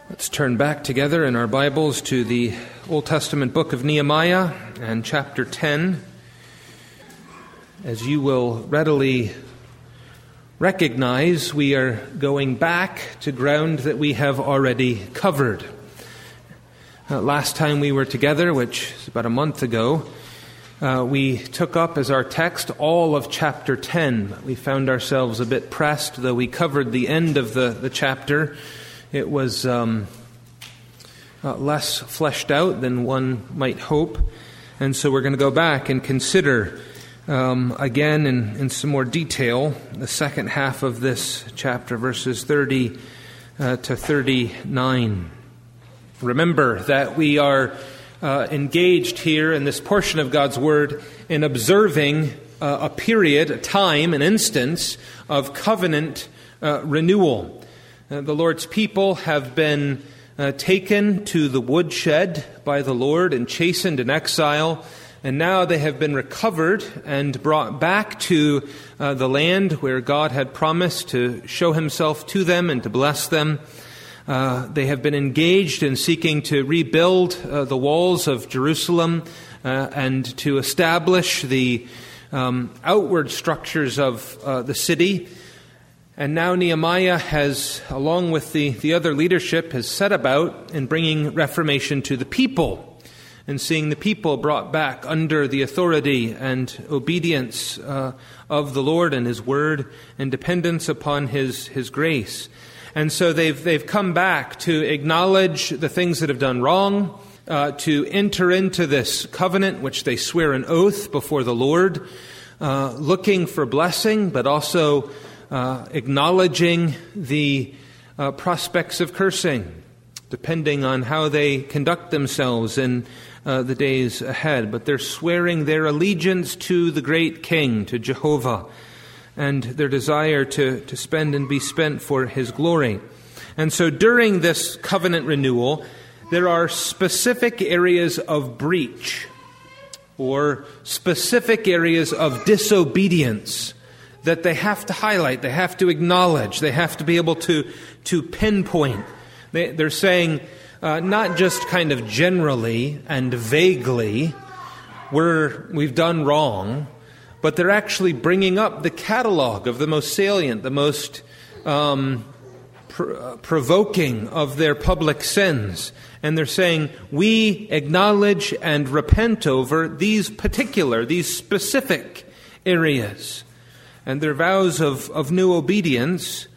Let's turn back together in our Bibles to the Old Testament book of Nehemiah and chapter 10. As you will readily recognize, we are going back to ground that we have already covered. Last time we were together, which is about a month ago, we took up as our text all of chapter 10. We found ourselves a bit pressed, though we covered the end of the chapter. It was less fleshed out than one might hope. And so we're going to go back and consider again in some more detail the second half of this chapter, verses 30 to 39. Remember that we are engaged here in this portion of God's Word in observing a period, a time, an instance of covenant renewal. The Lord's people have been taken to the woodshed by the Lord and chastened in exile, and now they have been recovered and brought back to the land where God had promised to show himself to them and to bless them. They have been engaged in seeking to rebuild the walls of Jerusalem and to establish the outward structures of the city. And now Nehemiah has, along with the other leadership, has set about in bringing reformation to the people and seeing the people brought back under the authority and obedience of the Lord and His Word and dependence upon His grace. And so they've come back to acknowledge the things that have done wrong, to enter into this covenant which they swear an oath before the Lord, looking for blessing, but also acknowledging the prospects of cursing, depending on how they conduct themselves in the days ahead. But they're swearing their allegiance to the great King, to Jehovah, and their desire to spend and be spent for His glory. And so during this covenant renewal, there are specific areas of breach or specific areas of disobedience that they have to highlight, they have to acknowledge, they have to be able to pinpoint. They're saying not just kind of generally and vaguely we've done wrong, but they're actually bringing up the catalog of the most salient, the most provoking of their public sins. And they're saying, we acknowledge and repent over these specific areas. And their vows of new obedience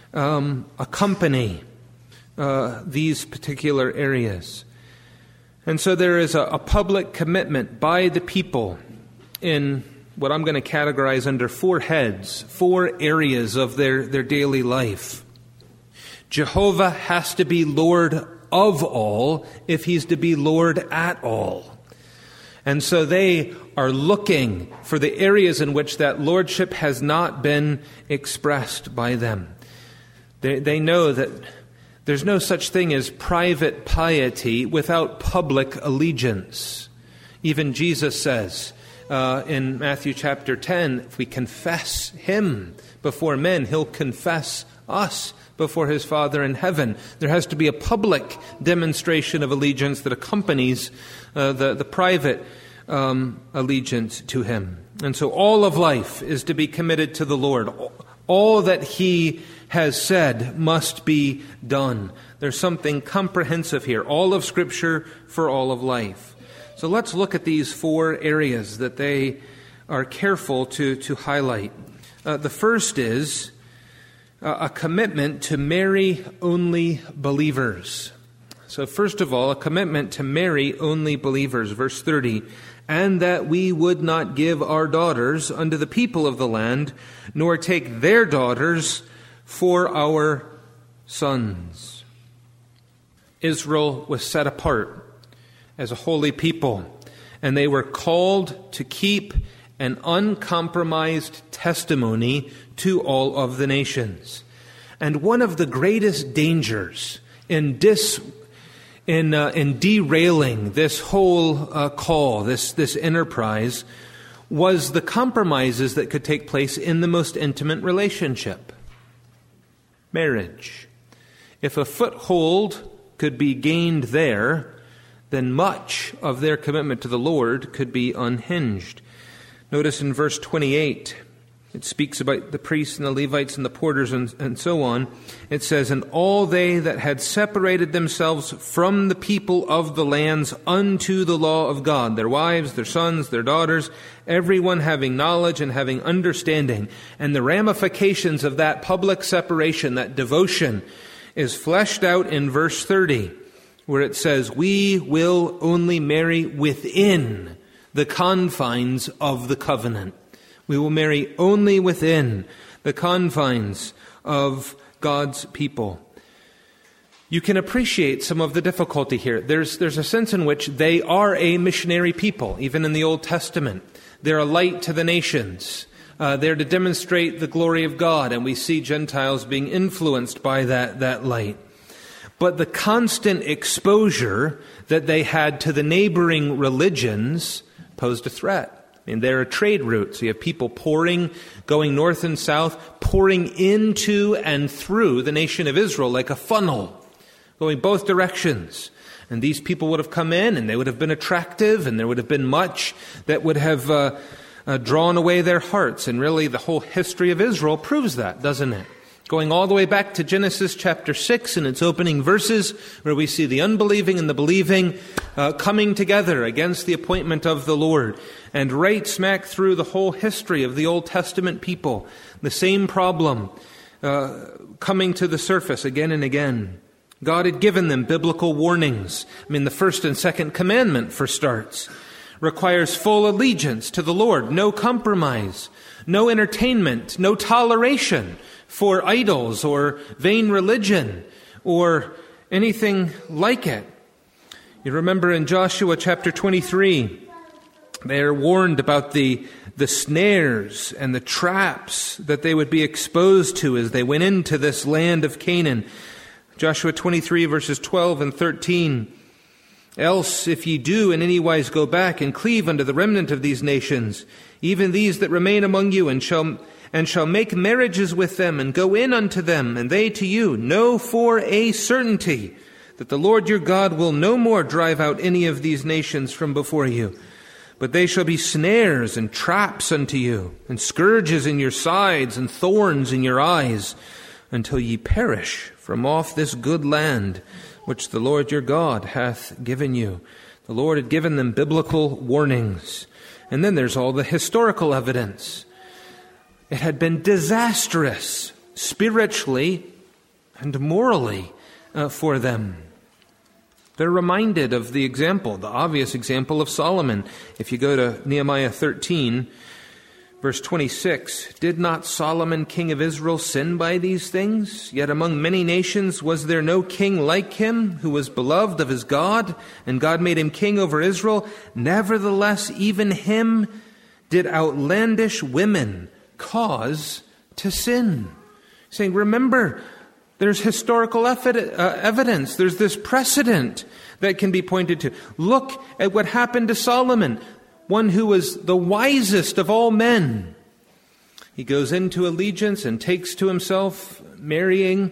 accompany these particular areas. And so there is a public commitment by the people in what I'm going to categorize under four heads, four areas of their daily life. Jehovah has to be Lord of all if He's to be Lord at all. And so they are looking for the areas in which that lordship has not been expressed by them. They know that there's no such thing as private piety without public allegiance. Even Jesus says in Matthew chapter 10, if we confess Him before men, He'll confess us before His Father in heaven. There has to be a public demonstration of allegiance that accompanies the private allegiance to Him. And so all of life is to be committed to the Lord. All that He has said must be done. There's something comprehensive here. All of Scripture for all of life. So let's look at these four areas that they are careful to highlight. The first is a commitment to marry only believers. So first of all, a commitment to marry only believers. Verse 30, and that we would not give our daughters unto the people of the land, nor take their daughters for our sons. Israel was set apart as a holy people, and they were called to keep an uncompromised testimony to all of the nations. And one of the greatest dangers in derailing this whole call, this enterprise, was the compromises that could take place in the most intimate relationship. Marriage. If a foothold could be gained there, then much of their commitment to the Lord could be unhinged. Notice in verse 28, it speaks about the priests and the Levites and the porters and so on. It says, "And all they that had separated themselves from the people of the lands unto the law of God," their wives, their sons, their daughters, everyone having knowledge and having understanding. And the ramifications of that public separation, that devotion, is fleshed out in verse 30, where it says, "We will only marry within the confines of the covenant." We will marry only within the confines of God's people. You can appreciate some of the difficulty here. There's a sense in which they are a missionary people, even in the Old Testament. They're a light to the nations. They're to demonstrate the glory of God, and we see Gentiles being influenced by that light. But the constant exposure that they had to the neighboring religions posed a threat. And they're a trade route. So you have people going north and south, pouring into and through the nation of Israel like a funnel, going both directions. And these people would have come in, and they would have been attractive, and there would have been much that would have drawn away their hearts. And really, the whole history of Israel proves that, doesn't it? Going all the way back to Genesis chapter 6 in its opening verses, where we see the unbelieving and the believing coming together against the appointment of the Lord. And right smack through the whole history of the Old Testament people, the same problem coming to the surface again and again. God had given them biblical warnings. The first and second commandment, for starts, requires full allegiance to the Lord, no compromise, no entertainment, no toleration for idols or vain religion or anything like it. You remember in Joshua chapter 23, they are warned about the snares and the traps that they would be exposed to as they went into this land of Canaan. Joshua 23 verses 12 and 13. "Else, if ye do in any wise go back and cleave unto the remnant of these nations, even these that remain among you, and shall make marriages with them, and go in unto them, and they to you, know for a certainty that the Lord your God will no more drive out any of these nations from before you. But they shall be snares and traps unto you, and scourges in your sides, and thorns in your eyes, until ye perish from off this good land, which the Lord your God hath given you." The Lord had given them biblical warnings. And then there's all the historical evidence. It had been disastrous, spiritually and morally, for them. They're reminded of the obvious example of Solomon. If you go to Nehemiah 13, verse 26, "Did not Solomon, king of Israel, sin by these things? Yet among many nations was there no king like him, who was beloved of his God, and God made him king over Israel. Nevertheless, even him did outlandish women cause to sin." Saying, remember, there's historical evidence. There's this precedent that can be pointed to. Look at what happened to Solomon, one who was the wisest of all men. He goes into allegiance and takes to himself marrying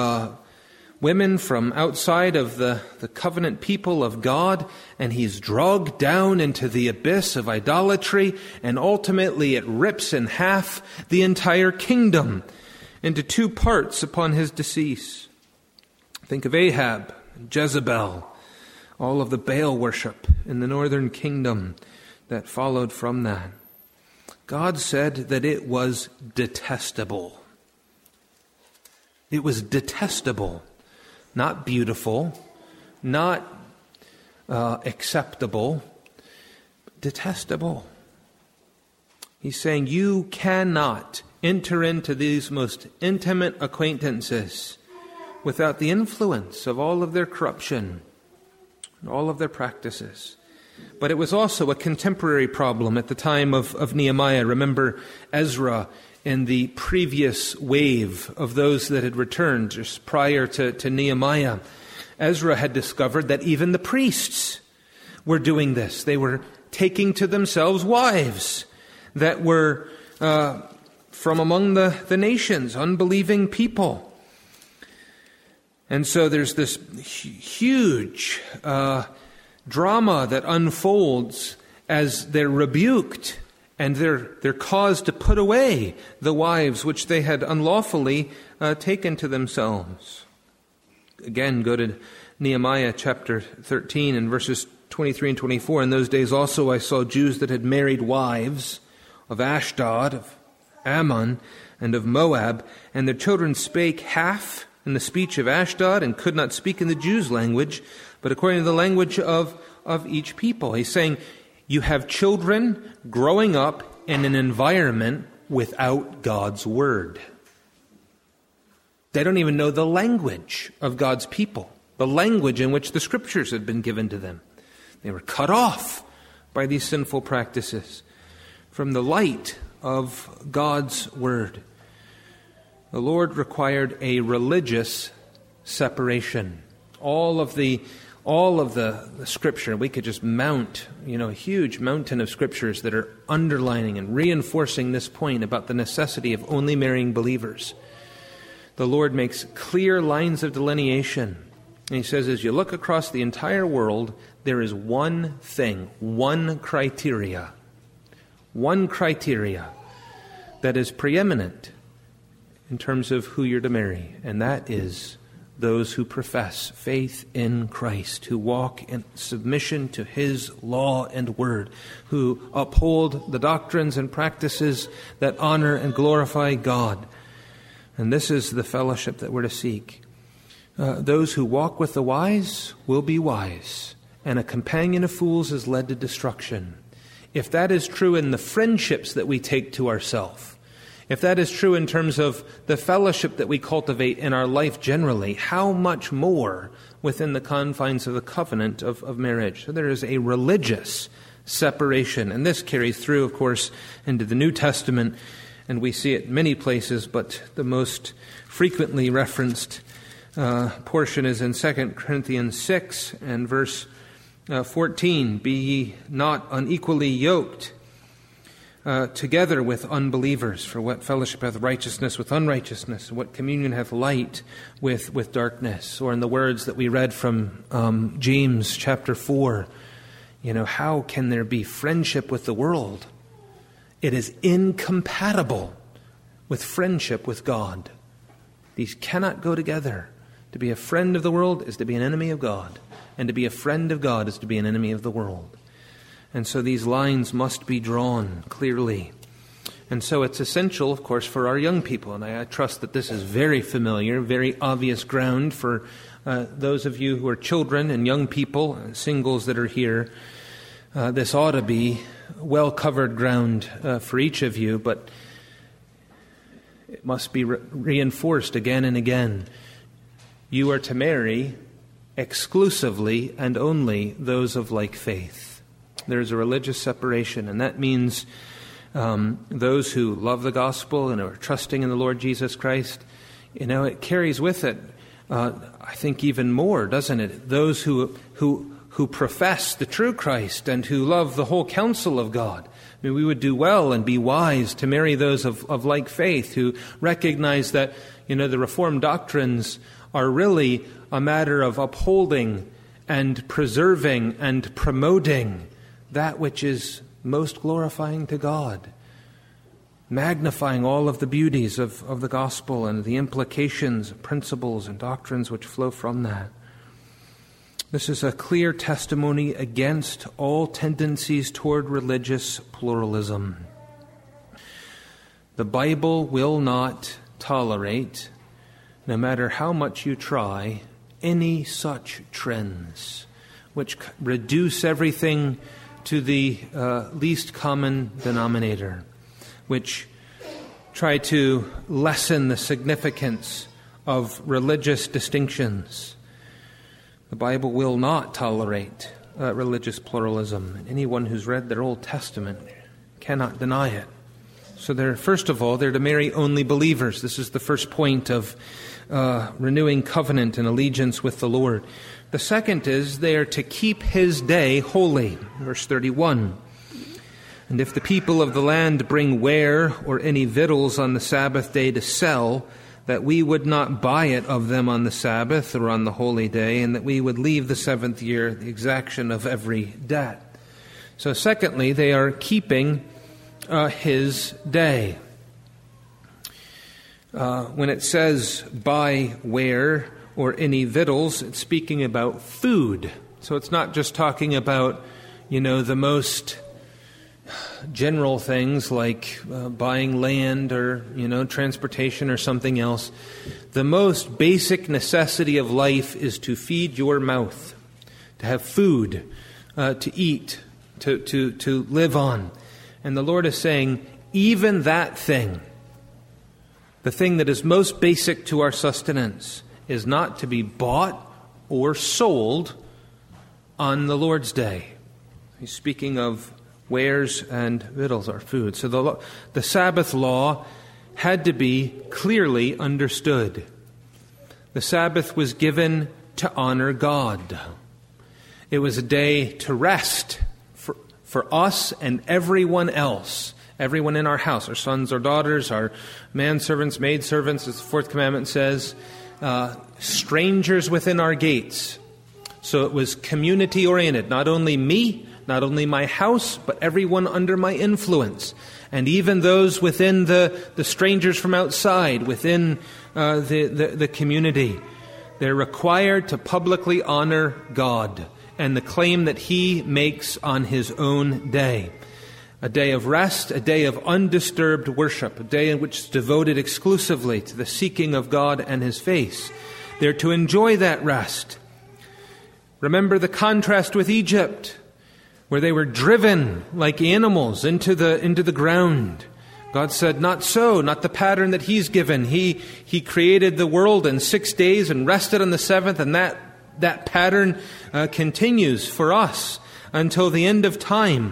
women from outside of the covenant people of God, and he's dragged down into the abyss of idolatry, and ultimately it rips in half the entire kingdom into two parts upon his decease. Think of Ahab, Jezebel, all of the Baal worship in the northern kingdom that followed from that. God said that it was detestable. It was detestable. Not beautiful, not acceptable, detestable. He's saying you cannot enter into these most intimate acquaintances without the influence of all of their corruption, all of their practices. But it was also a contemporary problem at the time of Nehemiah. Remember Ezra in the previous wave of those that had returned just prior to Nehemiah. Ezra had discovered that even the priests were doing this. They were taking to themselves wives that were from among the nations, unbelieving people. And so there's this huge drama that unfolds as they're rebuked and they're caused to put away the wives which they had unlawfully taken to themselves. Again, go to Nehemiah chapter 13 and verses 23 and 24. In those days also I saw Jews that had married wives of Ashdod, of Ammon, and of Moab, and their children spake half in the speech of Ashdod and could not speak in the Jews' language, but according to the language of each people. He's saying you have children growing up in an environment without God's word. They don't even know the language of God's people, the language in which the scriptures had been given to them. They were cut off by these sinful practices from the light of God's word. The Lord required a religious separation. All of the scripture, we could just mount, a huge mountain of scriptures that are underlining and reinforcing this point about the necessity of only marrying believers. The Lord makes clear lines of delineation. And he says, as you look across the entire world, there is one thing, one criteria that is preeminent in terms of who you're to marry, and that is those who profess faith in Christ, who walk in submission to His law and word, who uphold the doctrines and practices that honor and glorify God. And this is the fellowship that we're to seek. Those who walk with the wise will be wise, and a companion of fools is led to destruction. If that is true in the friendships that we take to ourselves, if that is true in terms of the fellowship that we cultivate in our life generally, how much more within the confines of the covenant of marriage? So there is a religious separation, and this carries through, of course, into the New Testament, and we see it many places, but the most frequently referenced portion is in 2 Corinthians 6 and verse 14. Be ye not unequally yoked together with unbelievers. For what fellowship hath righteousness with unrighteousness? What communion hath light with darkness? Or in the words that we read from James chapter 4, how can there be friendship with the world? It is incompatible with friendship with God. These cannot go together. To be a friend of the world is to be an enemy of God, and to be a friend of God is to be an enemy of the world. And so these lines must be drawn clearly. And so it's essential, of course, for our young people. And I trust that this is very familiar, very obvious ground for those of you who are children and young people, singles that are here. This ought to be well-covered ground for each of you, but it must be reinforced again and again. You are to marry exclusively and only those of like faith. There's a religious separation, and that means those who love the gospel and are trusting in the Lord Jesus Christ. It carries with it, I think, even more, doesn't it? Those who profess the true Christ and who love the whole counsel of God. I mean, we would do well and be wise to marry those of like faith who recognize that, the Reformed doctrines are really a matter of upholding and preserving and promoting that which is most glorifying to God, magnifying all of the beauties of the gospel and the implications, principles, and doctrines which flow from that. This is a clear testimony against all tendencies toward religious pluralism. The Bible will not tolerate, no matter how much you try, any such trends which reduce everything to the least common denominator, which try to lessen the significance of religious distinctions. The Bible will not tolerate religious pluralism. Anyone who's read their Old Testament cannot deny it. So first of all, they're to marry only believers. This is the first point of renewing covenant and allegiance with the Lord. The second is they are to keep His day holy. Verse 31. And if the people of the land bring ware or any victuals on the Sabbath day to sell, that we would not buy it of them on the Sabbath or on the holy day, and that we would leave the seventh year the exaction of every debt. So secondly, they are keeping his day. When it says buy ware or any victuals, it's speaking about food. So it's not just talking about, the most general things like buying land or, transportation or something else. The most basic necessity of life is to feed your mouth, to have food, to eat, to live on. And the Lord is saying, even that thing, the thing that is most basic to our sustenance, is not to be bought or sold on the Lord's day. He's speaking of wares and victuals, our food. So the Sabbath law had to be clearly understood. The Sabbath was given to honor God. It was a day to rest for us and everyone else. Everyone in our house, our sons, our daughters, our manservants, maidservants, as the fourth commandment says, strangers within our gates. So it was community-oriented, not only me, not only my house, but everyone under my influence. And even those within the strangers from outside, within the community. They're required to publicly honor God and the claim that He makes on His own day. A day of rest, a day of undisturbed worship, a day in which is devoted exclusively to the seeking of God and His face. They're to enjoy that rest. Remember the contrast with Egypt, where they were driven like animals into the ground. God said, not so, not the pattern that He's given. He created the world in 6 days and rested on the seventh, and that pattern continues for us until the end of time.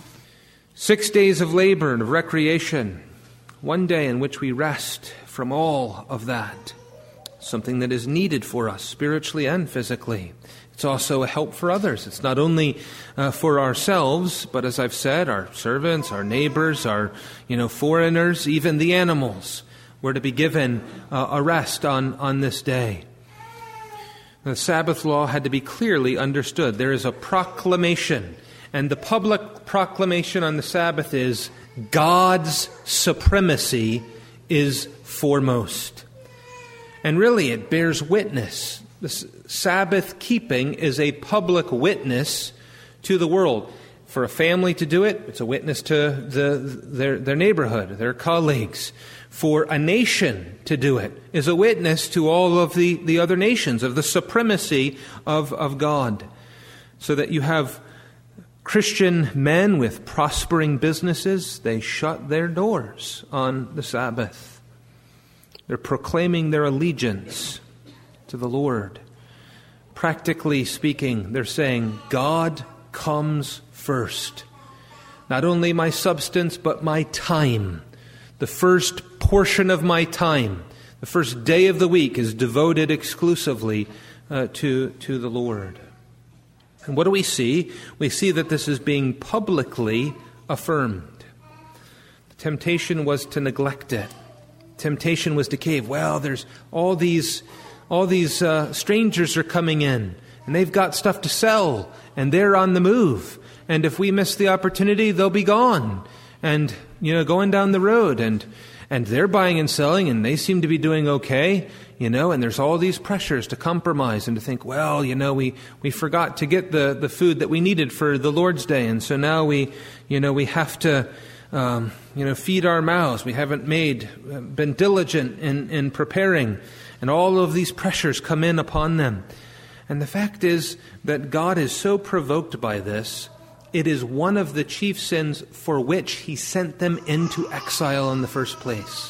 6 days of labor and of recreation, one day in which we rest from all of that, something that is needed for us spiritually and physically. It's also a help for others. It's not only for ourselves, but as I've said, our servants, our neighbors, our foreigners, even the animals were to be given a rest on this day. The Sabbath law had to be clearly understood. There is a proclamation. And the public proclamation on the Sabbath is God's supremacy is foremost. And really it bears witness. The Sabbath keeping is a public witness to the world. For a family to do it, it's a witness to their neighborhood, their colleagues. For a nation to do it is a witness to all of the other nations of the supremacy of God. So that you have Christian men with prospering businesses, they shut their doors on the Sabbath. They're proclaiming their allegiance to the Lord. Practically speaking, they're saying, God comes first. Not only my substance, but my time. The first portion of my time, the first day of the week is devoted exclusively to the Lord. And what do we see? We see that this is being publicly affirmed. The temptation was to neglect it. Temptation was to cave. Well, there's all these strangers are coming in, and they've got stuff to sell, and they're on the move. And if we miss the opportunity, they'll be gone. And, going down the road, and they're buying and selling, and they seem to be doing okay, and there's all these pressures to compromise and to think, well, we forgot to get the food that we needed for the Lord's Day, and so now we have to, feed our mouths. We haven't been diligent in preparing, and all of these pressures come in upon them. And the fact is that God is so provoked by this, it is one of the chief sins for which He sent them into exile in the first place.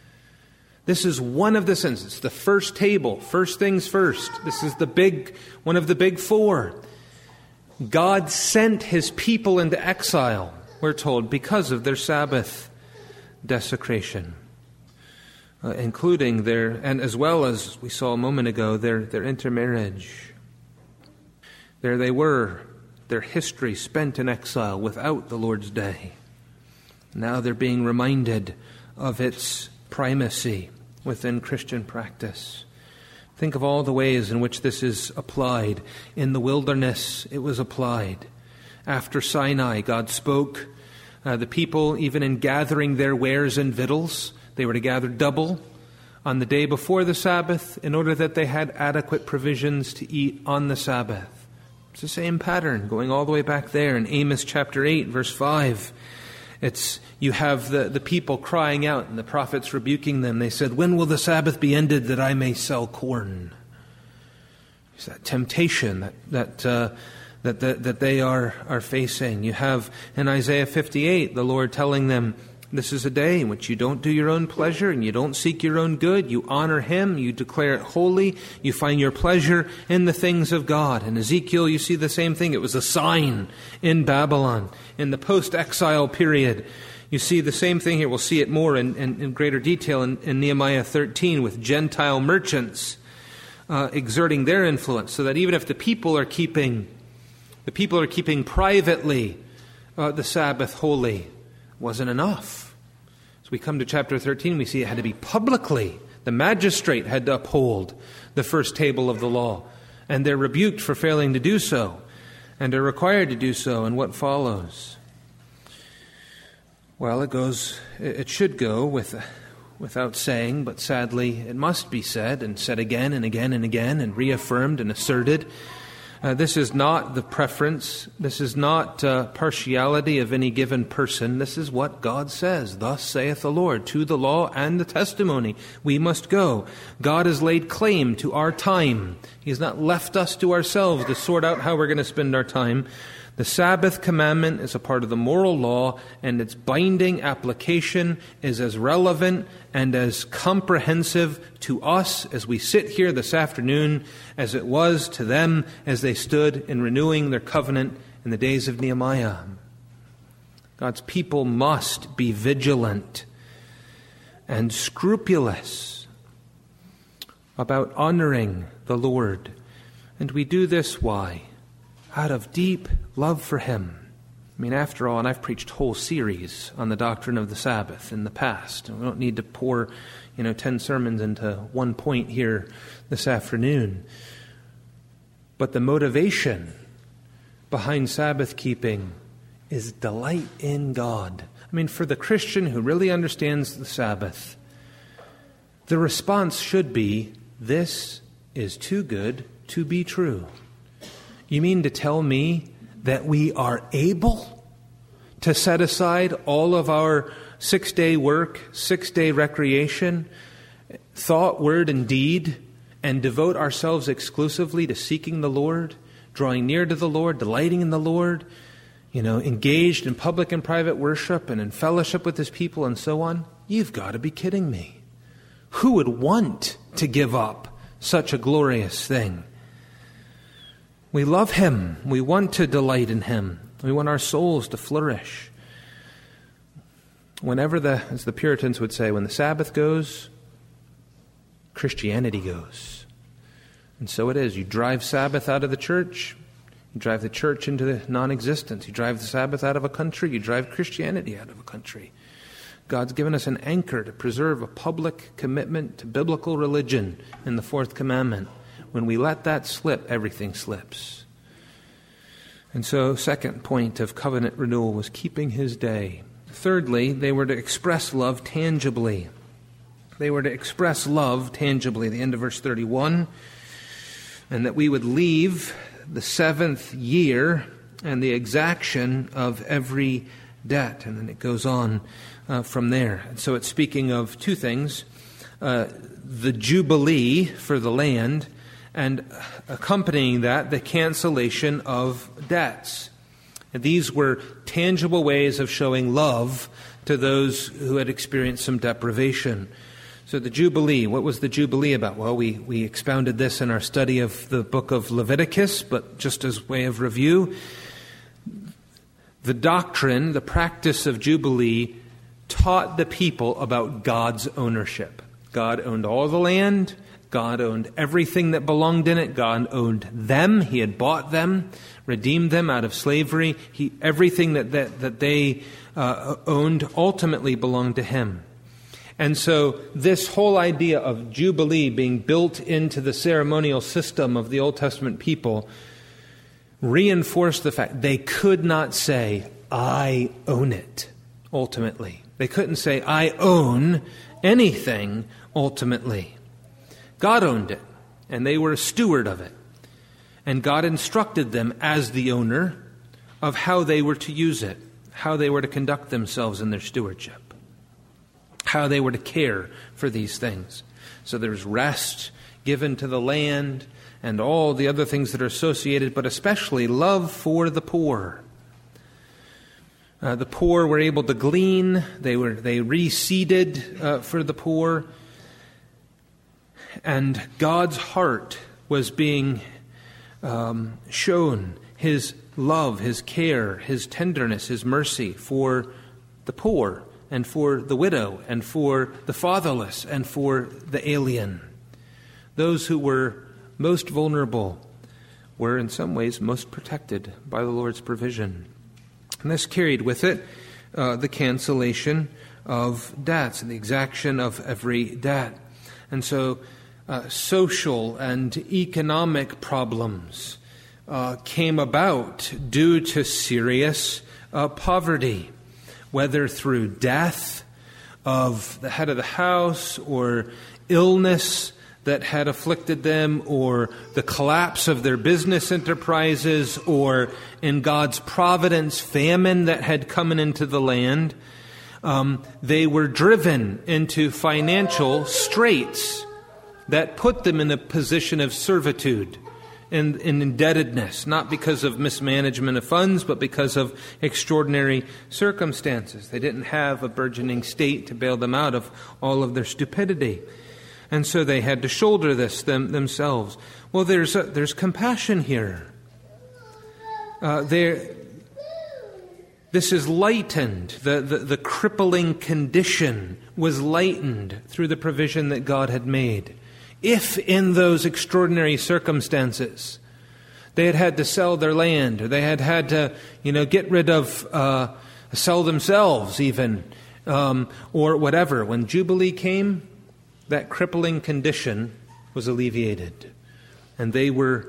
This is one of the sins. It's the first table, first things first. This is one of the big four. God sent His people into exile, we're told, because of their Sabbath desecration, including and as well as we saw a moment ago, their intermarriage. There they were, their history spent in exile without the Lord's Day. Now they're being reminded of its primacy within Christian practice. Think of all the ways in which this is applied. In the wilderness, it was applied. After Sinai, God spoke. The people, even in gathering their wares and victuals, they were to gather double on the day before the Sabbath in order that they had adequate provisions to eat on the Sabbath. It's the same pattern going all the way back there in Amos chapter 8, verse 5. You have the people crying out and the prophets rebuking them. They said, "When will the Sabbath be ended that I may sell corn?" It's that temptation that they are facing. You have in Isaiah 58 the Lord telling them, "This is a day in which you don't do your own pleasure and you don't seek your own good. You honor Him, you declare it holy, you find your pleasure in the things of God." In Ezekiel, you see the same thing. It was a sign in Babylon. In the post-exile period, you see the same thing here. We'll see it more in greater detail in Nehemiah 13 with Gentile merchants exerting their influence, so that even if the people are keeping privately the Sabbath holy, wasn't enough. As we come to chapter 13, we see it had to be publicly. The magistrate had to uphold the first table of the law, and they're rebuked for failing to do so, and are required to do so. And what follows? Well, it should go without saying, but sadly it must be said, and said again and again and again, and reaffirmed and asserted. This is not the preference. This is not partiality of any given person. This is what God says. "Thus saith the Lord, to the law and the testimony we must go." God has laid claim to our time. He has not left us to ourselves to sort out how we're going to spend our time. The Sabbath commandment is a part of the moral law, and its binding application is as relevant and as comprehensive to us as we sit here this afternoon as it was to them as they stood in renewing their covenant in the days of Nehemiah. God's people must be vigilant and scrupulous about honoring the Lord. And we do this, why? Out of deep love for Him. I mean, after all, and I've preached whole series on the doctrine of the Sabbath in the past. And we don't need to pour, 10 sermons into one point here this afternoon. But the motivation behind Sabbath keeping is delight in God. I mean, for the Christian who really understands the Sabbath, the response should be, "This is too good to be true." You mean to tell me that we are able to set aside all of our 6-day work, 6-day recreation, thought, word, and deed, and devote ourselves exclusively to seeking the Lord, drawing near to the Lord, delighting in the Lord, engaged in public and private worship and in fellowship with His people and so on? You've got to be kidding me. Who would want to give up such a glorious thing? We love Him. We want to delight in Him. We want our souls to flourish. Whenever as the Puritans would say, when the Sabbath goes, Christianity goes. And so it is. You drive Sabbath out of the church, you drive the church into the non-existence. You drive the Sabbath out of a country, you drive Christianity out of a country. God's given us an anchor to preserve a public commitment to biblical religion in the fourth commandment. When we let that slip, everything slips. And so, second point of covenant renewal was keeping His day. Thirdly, they were to express love tangibly. They were to express love tangibly. The end of verse 31. And that we would leave the 7th year and the exaction of every debt. And then it goes on from there. And so it's speaking of two things. The Jubilee for the land, and accompanying that, the cancellation of debts. And these were tangible ways of showing love to those who had experienced some deprivation. So the Jubilee, what was the Jubilee about? Well, we expounded this in our study of the book of Leviticus, but just as way of review, the doctrine, the practice of Jubilee taught the people about God's ownership. God owned all the land. God owned everything that belonged in it. God owned them. He had bought them, redeemed them out of slavery. Everything that they owned ultimately belonged to Him. And so this whole idea of Jubilee being built into the ceremonial system of the Old Testament people reinforced the fact they could not say, I own it, ultimately. They couldn't say, I own anything, ultimately. God owned it, and they were a steward of it. And God instructed them as the owner of how they were to use it, how they were to conduct themselves in their stewardship, how they were to care for these things. So there's rest given to the land and all the other things that are associated, but especially love for the poor. The poor were able to glean. They reseeded for the poor. And God's heart was being shown, His love, His care, His tenderness, His mercy for the poor and for the widow and for the fatherless and for the alien. Those who were most vulnerable were in some ways most protected by the Lord's provision. And this carried with it the cancellation of debts and the exaction of every debt. And so social and economic problems came about due to serious poverty, whether through death of the head of the house or illness that had afflicted them, or the collapse of their business enterprises, or in God's providence, famine that had come into the land. They were driven into financial straits that put them in a position of servitude and indebtedness, not because of mismanagement of funds, but because of extraordinary circumstances. They didn't have a burgeoning state to bail them out of all of their stupidity. And so they had to shoulder this themselves. Well, there's compassion here. This is lightened. The crippling condition was lightened through the provision that God had made. If in those extraordinary circumstances they had to sell their land, or they had to, get rid of, sell themselves even, or whatever, when Jubilee came, that crippling condition was alleviated, and they were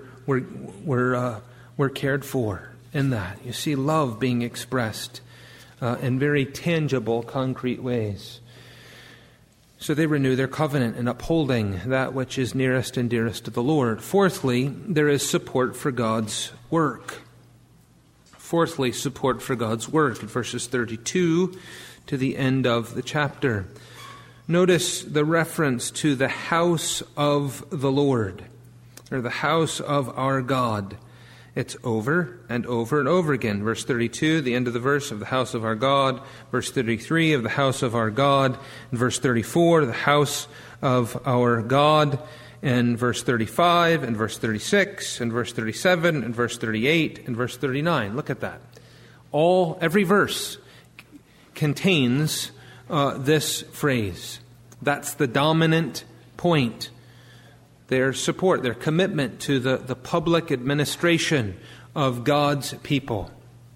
cared for in that. You see love being expressed in very tangible, concrete ways. So they renew their covenant in upholding that which is nearest and dearest to the Lord. Fourthly, there is support for God's work. Support for God's work in verses 32 to the end of the chapter. Notice the reference to the house of the Lord, or the house of our God. It's over and over and over again. Verse 32, the end of the verse, of the house of our God. Verse 33, of the house of our God. And verse 34, the house of our God. And verse 35, and verse 36, and verse 37, and verse 38, and verse 39. Look at that. Every verse contains this phrase. That's the dominant point. Their support, their commitment to the public administration of God's people.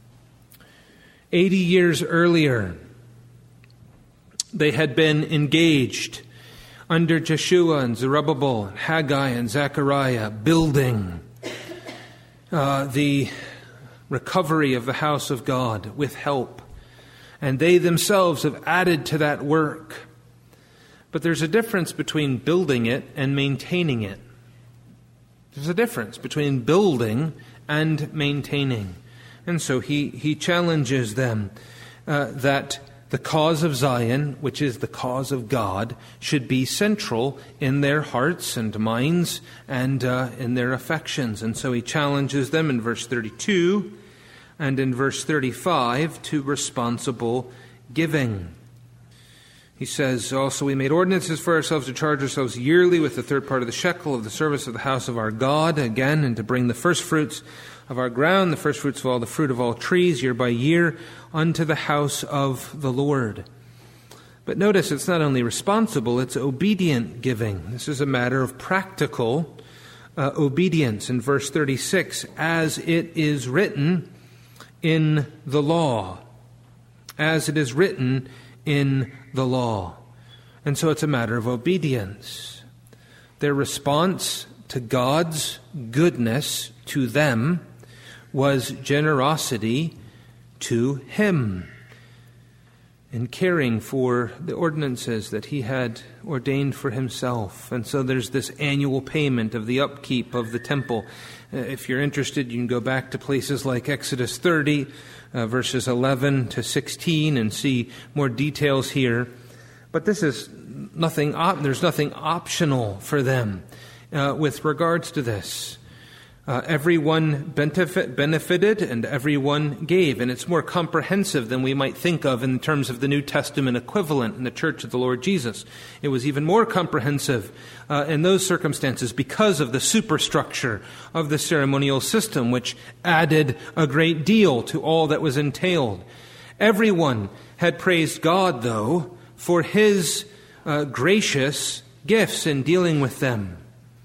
80 years earlier, they had been engaged under Joshua and Zerubbabel and Haggai and Zechariah, building the recovery of the house of God with help. And they themselves have added to that work. But there's a difference between building it and maintaining it. There's a difference between building and maintaining. And so he challenges them that the cause of Zion, which is the cause of God, should be central in their hearts and minds and in their affections. And so he challenges them in verse 32 and in verse 35 to responsible giving. He says, also, we made ordinances for ourselves to charge ourselves yearly with the third part of the shekel of the service of the house of our God, again, and to bring the first fruits of our ground, the first fruits of all the fruit of all trees, year by year, unto the house of the Lord. But notice it's not only responsible, it's obedient giving. This is a matter of practical obedience. In verse 36, as it is written in the law. As it is written in the law. And so it's a matter of obedience. Their response to God's goodness to them was generosity to Him in caring for the ordinances that He had ordained for Himself. And so there's this annual payment of the upkeep of the temple. If you're interested, you can go back to places like Exodus 30, verses 11 to 16, and see more details here. But this is nothing. There's nothing optional for them with regards to this. Everyone benefited and everyone gave. And it's more comprehensive than we might think of in terms of the New Testament equivalent in the Church of the Lord Jesus. It was even more comprehensive in those circumstances because of the superstructure of the ceremonial system, which added a great deal to all that was entailed. Everyone had praised God, though, for His gracious gifts in dealing with them.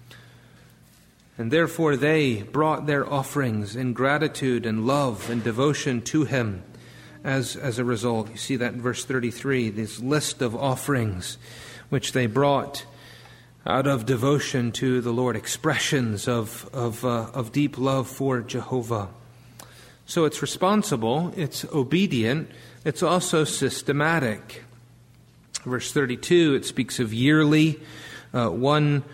And therefore they brought their offerings in gratitude and love and devotion to Him as a result. You see that in verse 33, this list of offerings which they brought out of devotion to the Lord, expressions of deep love for Jehovah. So it's responsible, it's obedient, it's also systematic. Verse 32, it speaks of yearly, 1/3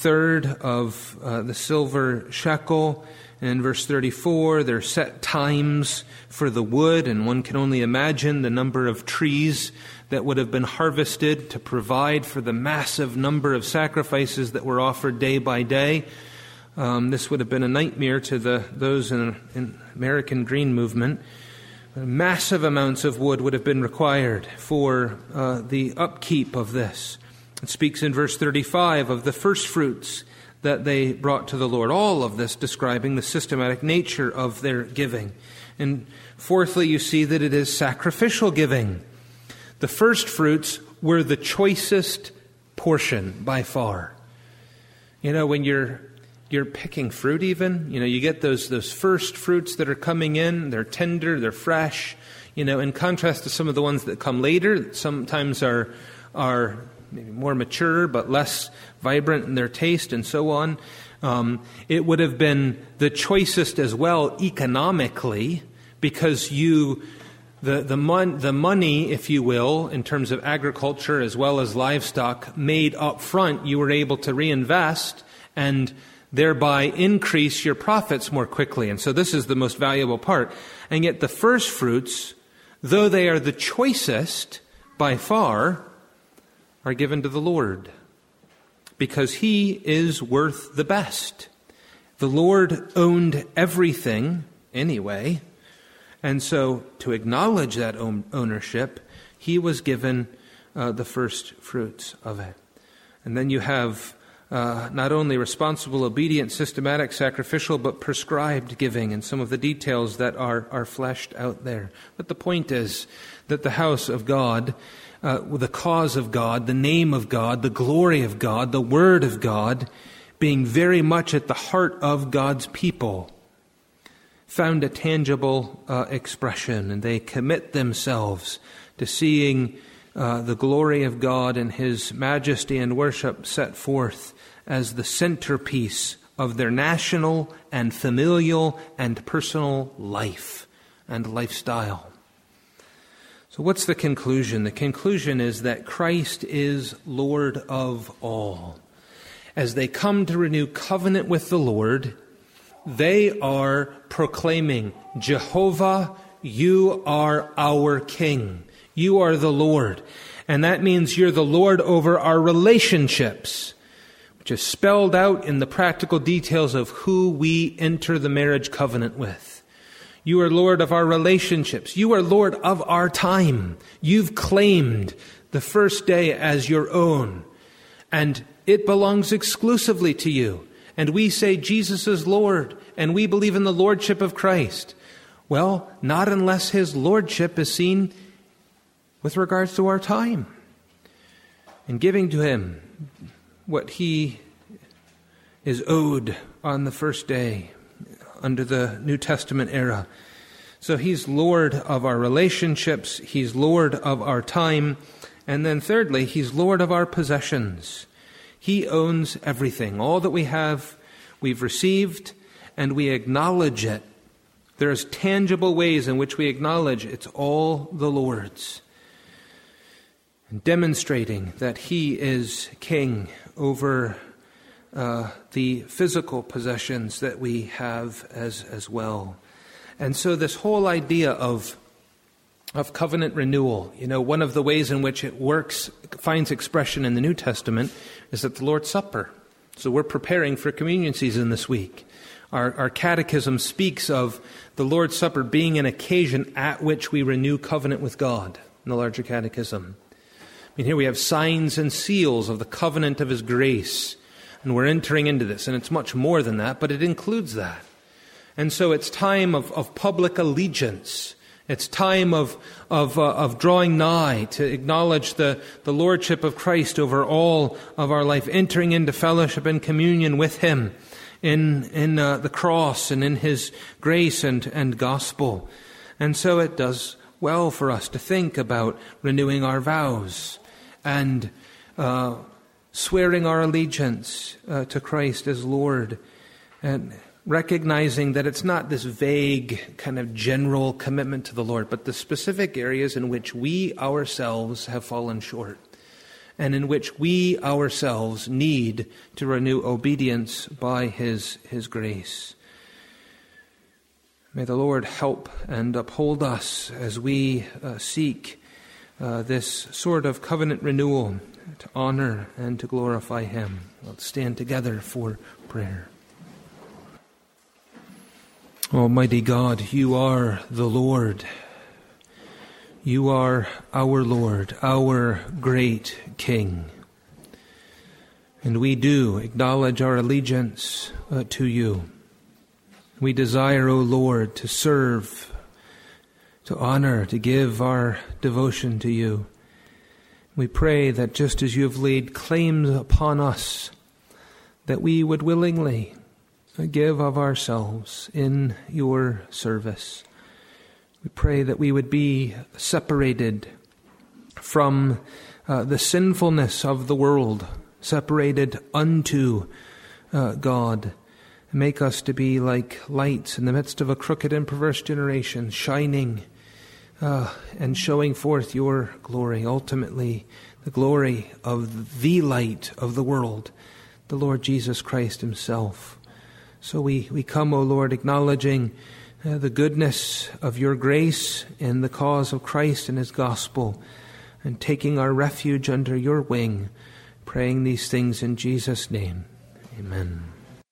of the silver shekel. And in verse 34, there are set times for the wood, and one can only imagine the number of trees that would have been harvested to provide for the massive number of sacrifices that were offered day by day. This would have been a nightmare to those in American Green Movement. Massive amounts of wood would have been required for the upkeep of this. It speaks in verse 35 of the first fruits that they brought to the Lord. All of this describing the systematic nature of their giving. And fourthly, you see that it is sacrificial giving. The first fruits were the choicest portion by far. You know, when you're picking fruit even, you get those first fruits that are coming in, they're tender, they're fresh, in contrast to some of the ones that come later, that sometimes are maybe more mature but less vibrant in their taste and so on. It would have been the choicest as well economically, because the money, if you will, in terms of agriculture as well as livestock made up front, you were able to reinvest and thereby increase your profits more quickly. And so this is the most valuable part. And yet the first fruits, though they are the choicest by far, are given to the Lord, because He is worth the best. The Lord owned everything anyway, and so to acknowledge that ownership, He was given the first fruits of it. And then you have not only responsible, obedient, systematic, sacrificial, but prescribed giving, and some of the details that are fleshed out there. But the point is that the house of God, the cause of God, the name of God, the glory of God, the word of God, being very much at the heart of God's people, found a tangible expression, and they commit themselves to seeing the glory of God and His majesty and worship set forth as the centerpiece of their national and familial and personal life and lifestyle. So what's the conclusion? The conclusion is that Christ is Lord of all. As they come to renew covenant with the Lord, they are proclaiming, Jehovah, you are our King. You are the Lord. And that means you're the Lord over our relationships, which is spelled out in the practical details of who we enter the marriage covenant with. You are Lord of our relationships. You are Lord of our time. You've claimed the first day as your own, and it belongs exclusively to you. And we say Jesus is Lord, and we believe in the lordship of Christ. Well, not unless His lordship is seen with regards to our time, and giving to Him what He is owed on the first day under the New Testament era. So He's Lord of our relationships, He's Lord of our time, And then thirdly, he's Lord of our possessions. He owns everything. All that we have, we've received, and we acknowledge it. There's tangible ways in which we acknowledge it's all the Lord's. And demonstrating that he is king over the physical possessions that we have as well. And so this whole idea of covenant renewal, one of the ways in which it finds expression in the New Testament is at the Lord's Supper. So we're preparing for communion season this week. Our catechism speaks of the Lord's Supper being an occasion at which we renew covenant with God in the larger catechism. Here we have signs and seals of the covenant of his grace, and we're entering into this, and it's much more than that, but it includes that. And so it's time of public allegiance. It's time of drawing nigh to acknowledge the lordship of Christ over all of our life, entering into fellowship and communion with him in the cross and in his grace and gospel. And so it does well for us to think about renewing our vows and swearing our allegiance to Christ as Lord, and recognizing that it's not this vague kind of general commitment to the Lord, but the specific areas in which we ourselves have fallen short and in which we ourselves need to renew obedience by his grace. May the Lord help and uphold us as we seek this sort of covenant renewal to honor and to glorify him. Let's stand together for prayer. Almighty God, you are the Lord. You are our Lord, our great King. And we do acknowledge our allegiance to you. We desire, O Lord, to serve, to honor, to give our devotion to you. We pray that just as you have laid claims upon us, that we would willingly give of ourselves in your service. We pray that we would be separated from the sinfulness of the world, separated unto God. Make us to be like lights in the midst of a crooked and perverse generation, shining and showing forth your glory, ultimately the glory of the light of the world, the Lord Jesus Christ himself. So we come, O Lord, acknowledging the goodness of your grace in the cause of Christ and his gospel, and taking our refuge under your wing, praying these things in Jesus' name. Amen.